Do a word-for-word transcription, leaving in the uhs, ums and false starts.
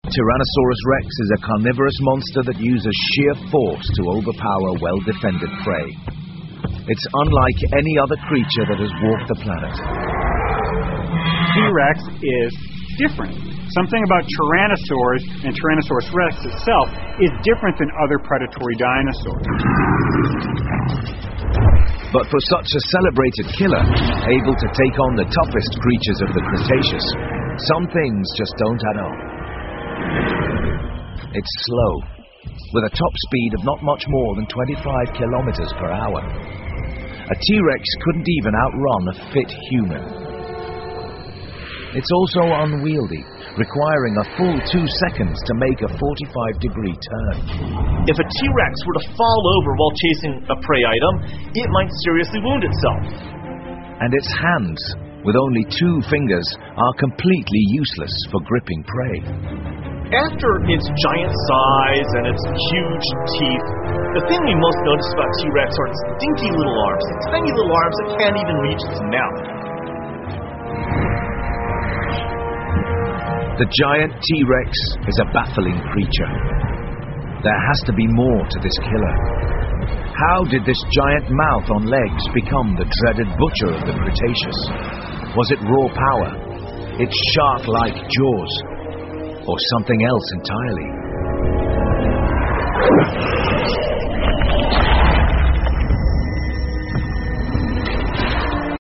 Tyrannosaurus rex is a carnivorous monster that uses sheer force to overpower well-defended prey. It's unlike any other creature that has walked the planet. T-Rex is different. Something about Tyrannosaurs and Tyrannosaurus rex itself is different than other predatory dinosaurs. But for such a celebrated killer, able to take on the toughest creatures of the Cretaceous, some things just don't add up. It's slow, with a top speed of not much more than twenty-five kilometers per hour. A T-Rex couldn't even outrun a fit human. It's also unwieldy, requiring a full two seconds to make a forty-five degree turn. If a T-Rex were to fall over while chasing a prey item, it might seriously wound itself. And its hands, with only two fingers, are completely useless for gripping prey. After its giant size and its huge teeth, the thing we most notice about T-Rex are its dinky little arms, the tiny little arms that can't even reach its mouth. The giant T-Rex is a baffling creature. There has to be more to this killer. How did this giant mouth on legs become the dreaded butcher of the Cretaceous? Was it raw power, its shark-like jaws, or something else entirely?